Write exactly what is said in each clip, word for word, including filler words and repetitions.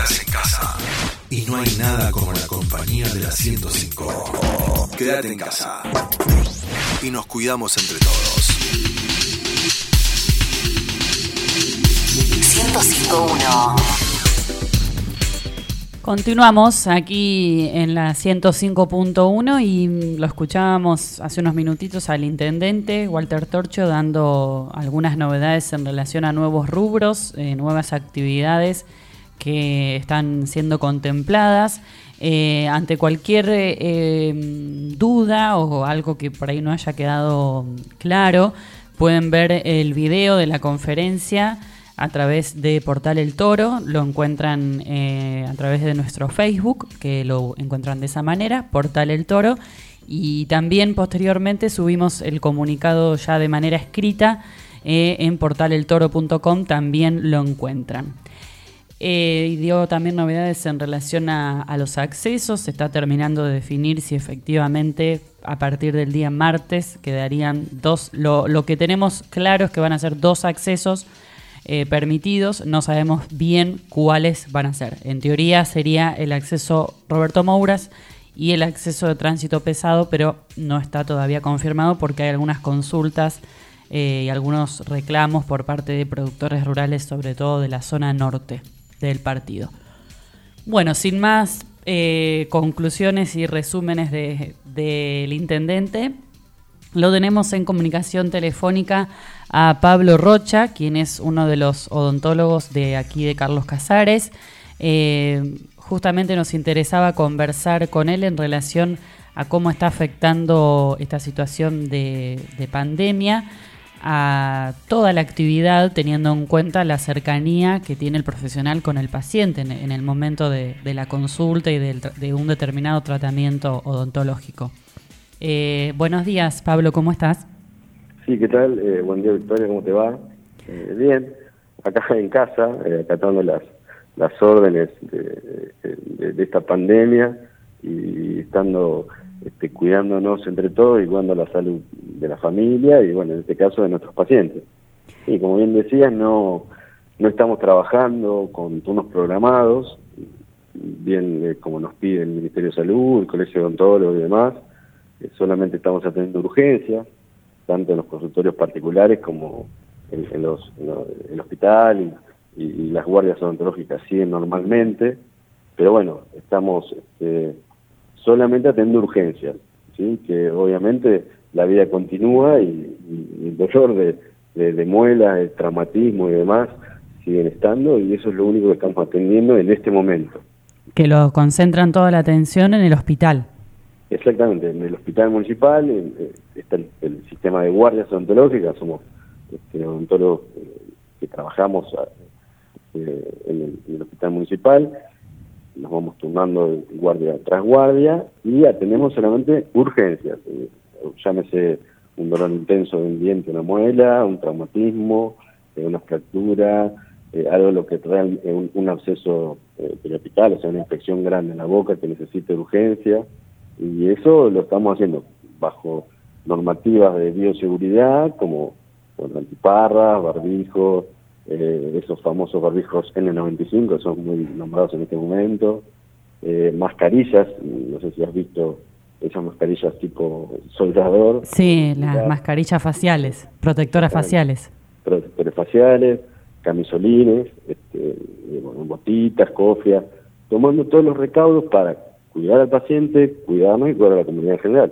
Estás en casa y no hay nada como la compañía de la ciento cinco. Quédate en casa y nos cuidamos entre todos. ciento cinco punto uno. Continuamos aquí en la ciento cinco punto uno y lo escuchábamos hace unos minutitos al intendente Walter Torchio dando algunas novedades en relación a nuevos rubros, eh, nuevas actividades que están siendo contempladas. Eh, ante cualquier eh, duda o algo que por ahí no haya quedado claro, pueden ver el video de la conferencia a través de Portal El Toro. Lo encuentran eh, a través de nuestro Facebook, que lo encuentran de esa manera, Portal El Toro, y también posteriormente subimos el comunicado ya de manera escrita eh, en portal el toro punto com, también lo encuentran. Eh, y dio también novedades en relación a, a los accesos. Se está terminando de definir si efectivamente a partir del día martes quedarían dos, lo, lo que tenemos claro es que van a ser dos accesos Eh, permitidos, no sabemos bien cuáles van a ser. En teoría sería el acceso Roberto Mouras y el acceso de tránsito pesado, pero no está todavía confirmado porque hay algunas consultas eh, y algunos reclamos por parte de productores rurales, sobre todo de la zona norte del partido. Bueno, sin más eh, conclusiones y resúmenes de, del intendente, lo tenemos en comunicación telefónica a Pablo Rocha, quien es uno de los odontólogos de aquí de Carlos Casares. Eh, justamente nos interesaba conversar con él en relación a cómo está afectando esta situación de, de pandemia a toda la actividad, teniendo en cuenta la cercanía que tiene el profesional con el paciente en, en el momento de, de la consulta y del, de un determinado tratamiento odontológico. Eh, buenos días, Pablo, ¿cómo estás? Sí, ¿qué tal? Eh, buen día, Victoria, ¿cómo te va? Eh, bien, acá en casa, eh, acatando las las órdenes de, de, de esta pandemia y estando este, cuidándonos entre todos y cuidando la salud de la familia y, bueno, en este caso de nuestros pacientes. Y como bien decías, no, no estamos trabajando con turnos programados, bien eh, como nos pide el Ministerio de Salud, el Colegio de Odontólogos y demás. Solamente estamos atendiendo urgencias, tanto en los consultorios particulares como en, en, los, en los, el hospital y, y, y las guardias odontológicas siguen normalmente, pero bueno, estamos este, solamente atendiendo urgencias, ¿sí? Que obviamente la vida continúa y, y el dolor de, de, de muelas, el traumatismo y demás siguen estando, y eso es lo único que estamos atendiendo en este momento. Que lo concentran toda la atención en el hospital. Exactamente, en el hospital municipal eh, está el, el sistema de guardias odontológicas, somos este, odontólogos eh, que trabajamos eh, en, el, en el hospital municipal, nos vamos turnando guardia tras guardia y atendemos solamente urgencias, eh, llámese un dolor intenso de un diente, una muela, un traumatismo, eh, una fractura, eh, algo lo que trae eh, un, un absceso eh, periopical, o sea, una infección grande en la boca que necesite urgencia. Y eso lo estamos haciendo bajo normativas de bioseguridad, como bueno, antiparras, barbijos, eh, esos famosos barbijos ene noventa y cinco, son muy nombrados en este momento, eh, mascarillas, no sé si has visto esas mascarillas tipo soldador. Sí, las ya, mascarillas faciales, protectoras faciales. Protectores faciales, camisolines, este, bueno, botitas, cofias, tomando todos los recaudos para cuidar al paciente, cuidarnos y cuidar a la comunidad en general.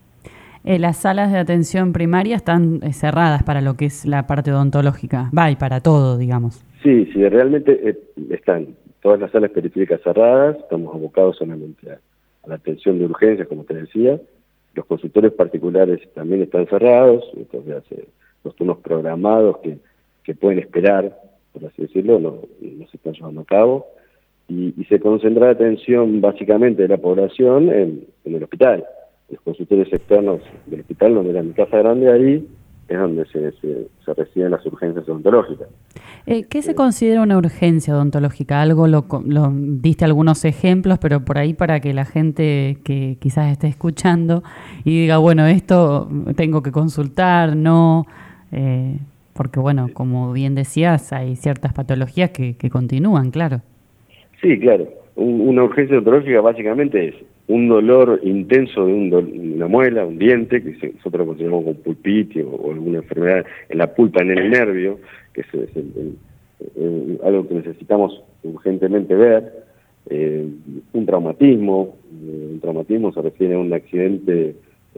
Eh, las salas de atención primaria están eh, cerradas para lo que es la parte odontológica, va, y para todo, digamos. Sí, sí, realmente eh, están todas las salas periféricas cerradas, estamos abocados solamente a, a la atención de urgencias, como te decía. Los consultorios particulares también están cerrados, entonces eh, los turnos programados que, que pueden esperar, por así decirlo, no, no se están llevando a cabo. Y, y se concentra la atención básicamente de la población en, en el hospital. Los consultorios externos del hospital, donde era mi casa grande, ahí es donde se, se, se reciben las urgencias odontológicas. Eh, ¿Qué se considera una urgencia odontológica? Algo lo, lo diste algunos ejemplos, pero por ahí para que la gente que quizás esté escuchando y diga, bueno, esto tengo que consultar, no... Eh, porque, bueno, como bien decías, hay ciertas patologías que, que continúan, claro. Sí, claro. Un, una urgencia odontológica básicamente es un dolor intenso de un do, una muela, un diente, que se, nosotros consideramos como pulpitis o, o alguna enfermedad en la pulpa, en el nervio, que es, es el, el, el, algo que necesitamos urgentemente ver. Eh, un traumatismo, eh, un traumatismo se refiere a un accidente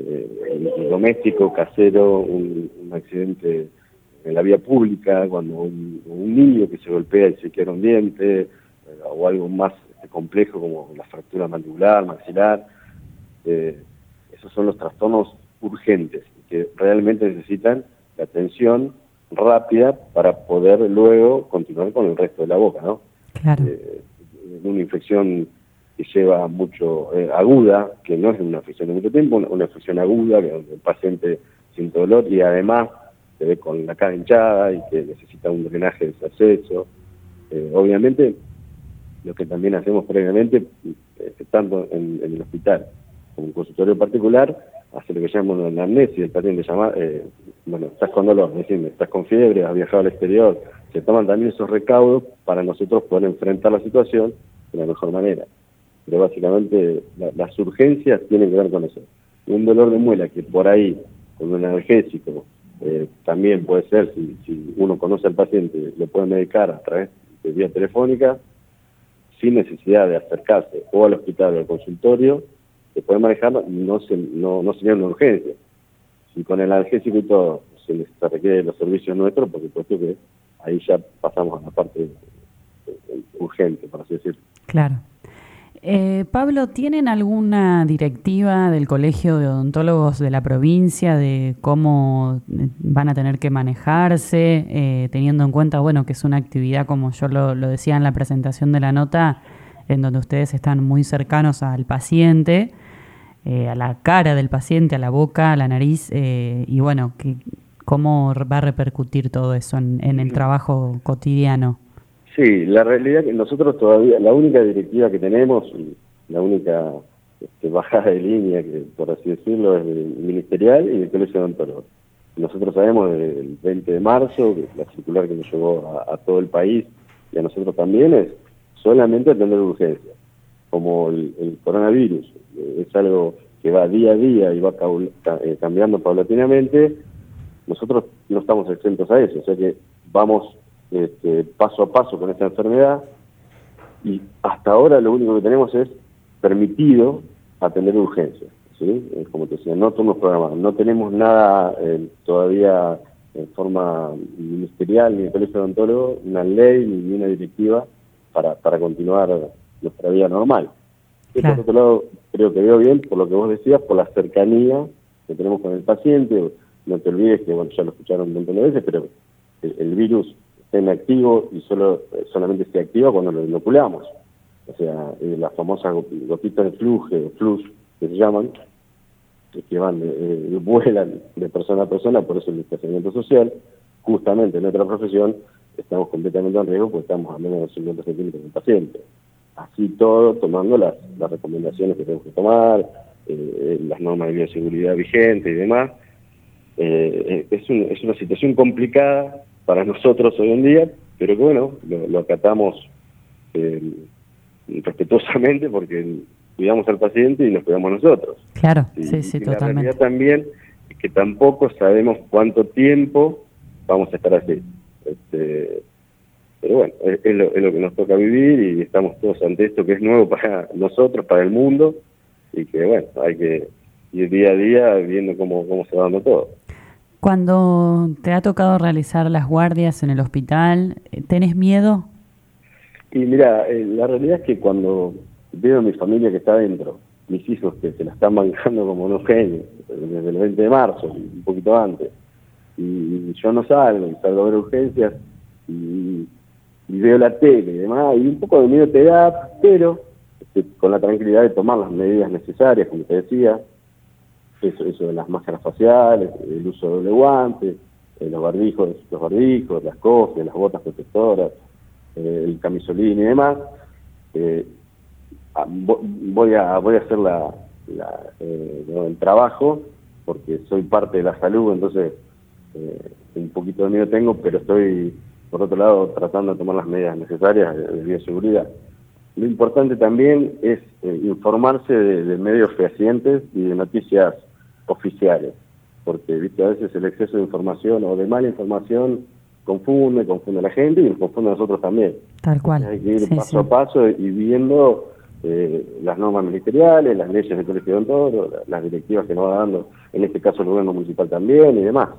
eh, doméstico, casero, un, un accidente en la vía pública, cuando un, un niño que se golpea y se quiebra un diente, eh, o algo más complejo como la fractura mandibular, maxilar. Eh, esos son los trastornos urgentes, que realmente necesitan la atención rápida para poder luego continuar con el resto de la boca, ¿no? Claro. Eh, una infección que lleva mucho, eh, aguda, que no es una infección de mucho tiempo, una, una infección aguda, que el paciente siente dolor y además se ve con la cara hinchada y que necesita un drenaje de ese acceso. Eh, obviamente, lo que también hacemos previamente, eh, tanto en, en el hospital como en un consultorio particular, hace lo que llamamos una anamnesis, el paciente llama, eh, bueno, estás con dolor, decime, estás con fiebre, has viajado al exterior, se toman también esos recaudos para nosotros poder enfrentar la situación de la mejor manera. Pero básicamente la, las urgencias tienen que ver con eso. Un dolor de muela que por ahí, con un analgésico, eh, también puede ser, si, si uno conoce al paciente, lo puede medicar a través de vía telefónica, sin necesidad de acercarse o al hospital o al consultorio, se puede manejar, no, se, no, no sería una urgencia. Si con el analgésico y todo se les requiere los servicios nuestros, por supuesto que ahí ya pasamos a la parte urgente, por así decirlo. Claro. Eh, Pablo, ¿tienen alguna directiva del Colegio de Odontólogos de la provincia de cómo van a tener que manejarse, eh, teniendo en cuenta, bueno, que es una actividad, como yo lo, lo decía en la presentación de la nota, en donde ustedes están muy cercanos al paciente, eh, a la cara del paciente, a la boca, a la nariz, eh, y bueno, que, ¿cómo va a repercutir todo eso en, en el trabajo cotidiano? Sí, la realidad es que nosotros todavía, la única directiva que tenemos, y la única este, bajada de línea, que por así decirlo, es el ministerial y el Colegio de Odontólogos. Nosotros sabemos del veinte de marzo, que la circular que nos llegó a, a todo el país y a nosotros también, es solamente atender urgencias. Como el, el coronavirus eh, es algo que va día a día y va eh, cambiando paulatinamente, nosotros no estamos exentos a eso, o sea que vamos Este, paso a paso con esta enfermedad y hasta ahora lo único que tenemos es permitido atender urgencias, ¿sí? Como te decía, no tenemos programado, no tenemos nada eh, todavía en forma ministerial ni de Colegio de Odontólogos, una ley ni una directiva para, para continuar nuestra vida normal. Y claro. Por otro lado, creo que veo bien, por lo que vos decías, por la cercanía que tenemos con el paciente. No te olvides que, bueno, ya lo escucharon un montón de veces, pero el, el virus está inactivo y solo solamente se activa cuando lo inoculamos. O sea, eh, las famosas gotitas de flujo, flux, que se llaman, que van, eh, vuelan de persona a persona, por eso el distanciamiento social. Justamente en nuestra profesión estamos completamente en riesgo porque estamos a menos de cincuenta centímetros del paciente. Así todo, tomando las, las recomendaciones que tenemos que tomar, eh, las normas de bioseguridad vigentes y demás. Eh, es, un, es una situación complicada para nosotros hoy en día, pero que bueno, lo, lo acatamos eh, respetuosamente porque cuidamos al paciente y nos cuidamos nosotros. Claro, y, sí, sí, y totalmente. La realidad también es que tampoco sabemos cuánto tiempo vamos a estar así. Este, pero bueno, es, es, lo, es lo que nos toca vivir y estamos todos ante esto que es nuevo para nosotros, para el mundo, y que bueno, hay que ir día a día viendo cómo, cómo se va dando todo. Cuando te ha tocado realizar las guardias en el hospital, ¿tenés miedo? Y mira, eh, la realidad es que cuando veo a mi familia que está adentro, mis hijos que se la están manejando como unos genios, desde el veinte de marzo, un poquito antes, y yo no salgo, y salgo a ver urgencias, y, y veo la tele y demás, y un poco de miedo te da, pero este, con la tranquilidad de tomar las medidas necesarias, como te decía, eso, eso de las máscaras faciales, el uso de doble guante, eh, los barbijos, los barbijos, las cofias, las botas protectoras, eh, el camisolín y demás. Eh, voy a voy a hacer la, la eh, el trabajo porque soy parte de la salud, entonces eh, un poquito de miedo tengo, pero estoy por otro lado tratando de tomar las medidas necesarias de, de bioseguridad. lo importante también es eh, informarse de, de medios fehacientes y de noticias oficiales, porque viste a veces el exceso de información o de mala información confunde, confunde a la gente y nos confunde a nosotros también. Tal cual. Entonces hay que ir sí, paso sí. a paso y viendo eh, las normas ministeriales, las leyes del colegio de odontólogos, las directivas que nos va dando, en este caso el gobierno municipal también y demás.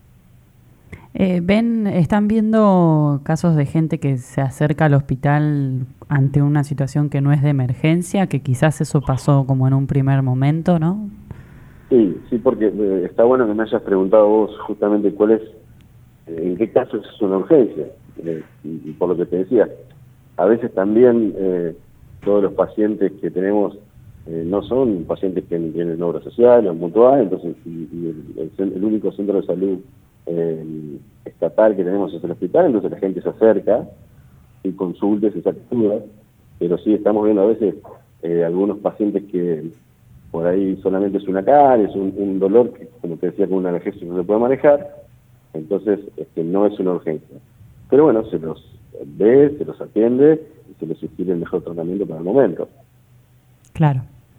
Eh, ven, ¿están viendo casos de gente que se acerca al hospital ante una situación que no es de emergencia, que quizás eso pasó como en un primer momento, ¿no? Sí, sí, porque eh, está bueno que me hayas preguntado vos justamente cuál es, eh, en qué caso es una urgencia. Eh, y, y por lo que te decía, a veces también eh, todos los pacientes que tenemos eh, no son pacientes que tienen obra social o mutual, entonces y, y el, el, el único centro de salud eh, estatal que tenemos es el hospital, entonces la gente se acerca y consulta y se saca dudas, pero sí estamos viendo a veces eh, algunos pacientes que por ahí solamente es una caries, es un, un dolor que, como te decía, con una analgesia no se puede manejar, entonces este, no es una urgencia. Pero bueno, se los ve, se los atiende y se les sugiere el mejor tratamiento para el momento. Claro.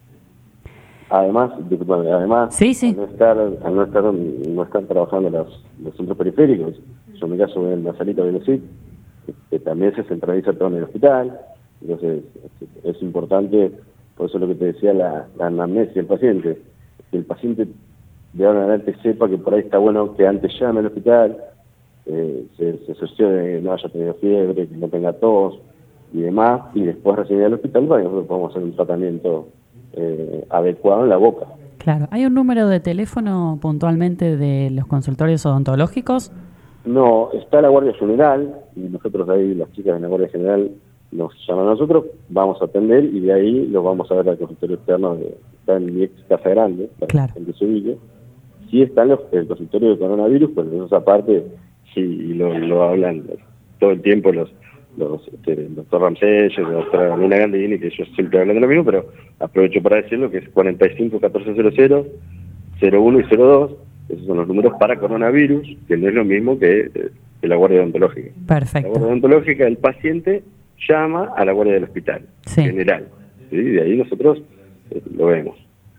Además, disculpame, además sí, sí. Al, no estar, al no estar no estar trabajando los, los centros periféricos, yo en mi caso en la salita de los S I C, que también se centraliza todo en el hospital, entonces es, es importante. Por eso lo que te decía, la, la anamnesia del paciente, que el paciente de ahora en adelante sepa que por ahí está bueno que antes llame al hospital, eh, se, se asocione que no haya tenido fiebre, que no tenga tos y demás, y después recibir al hospital para que nosotros podamos hacer un tratamiento eh, adecuado en la boca. Claro. ¿Hay un número de teléfono puntualmente de los consultorios odontológicos? No, está la Guardia General, y nosotros ahí, las chicas de la Guardia General, nos llaman a nosotros, vamos a atender y de ahí los vamos a ver al consultorio externo de, está en mi ex Casa Grande, para claro. el que se ubique. Sí está en los, el consultorio de coronavirus, pero eso es aparte, sí, y lo, lo hablan todo el tiempo los, los este, el doctor Ramsey, la doctora Romina Gandini, que ellos siempre hablan de lo mismo, pero aprovecho para decirlo que es cuarenta y cinco catorce cero cero, cero uno y cero dos, esos son los números para coronavirus, que no es lo mismo que, que la guardia odontológica. Perfecto. La guardia odontológica, el paciente llama a la guardia del hospital sí. general, ¿sí? De ahí nosotros eh, lo vemos.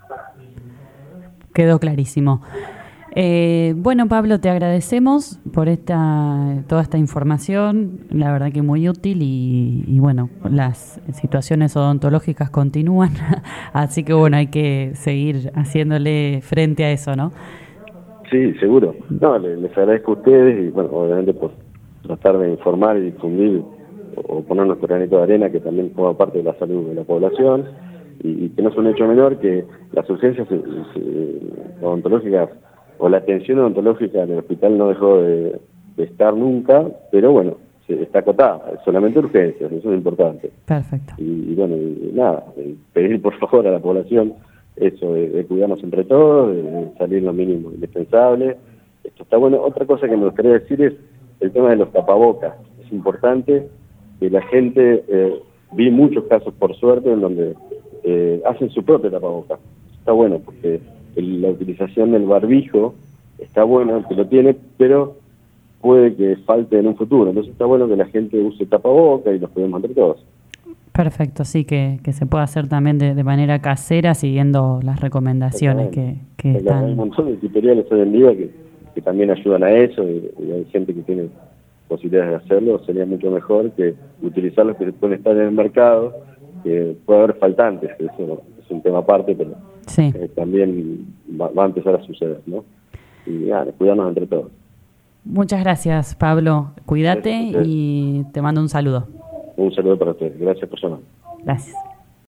Quedó clarísimo. Eh, bueno, Pablo, te agradecemos por esta toda esta información, la verdad que muy útil y, y bueno, las situaciones odontológicas continúan, así que bueno, hay que seguir haciéndole frente a eso, ¿no? Sí, seguro. No, les, les agradezco a ustedes y bueno, obviamente por tratar de informar y difundir o poner nuestro granito de arena, que también forma parte de la salud de la población, y, y que no es un hecho menor que las urgencias eh, eh, odontológicas o la atención odontológica en el hospital no dejó de, de estar nunca, pero bueno, se, está acotada, es solamente urgencias, eso es importante. Perfecto. Y, y bueno, y, y nada, pedir por favor a la población eso, de, de cuidarnos entre todos, de, de salir lo mínimo indispensable. Esto está bueno. Otra cosa que me gustaría decir es el tema de los tapabocas. Es importante que la gente, eh, vi muchos casos por suerte en donde eh, hacen su propio tapabocas. Está bueno porque el, la utilización del barbijo está bueno, que lo tiene, pero puede que falte en un futuro. Entonces está bueno que la gente use tapabocas y los cuidemos entre todos. Perfecto, sí, que, que se pueda hacer también de, de manera casera siguiendo las recomendaciones que, que están. Hay un montón de tutoriales hoy en día que, que también ayudan a eso y, y hay gente que tiene posibilidades de hacerlo. Sería mucho mejor que utilizar los que pueden estar en el mercado, que puede haber faltantes, que eso es un tema aparte, pero sí. eh, también va, va a empezar a suceder, ¿no? Y nada, cuidarnos entre todos. Muchas gracias, Pablo. Cuídate y te mando un saludo. Un saludo para ustedes. Gracias por llamar. Gracias.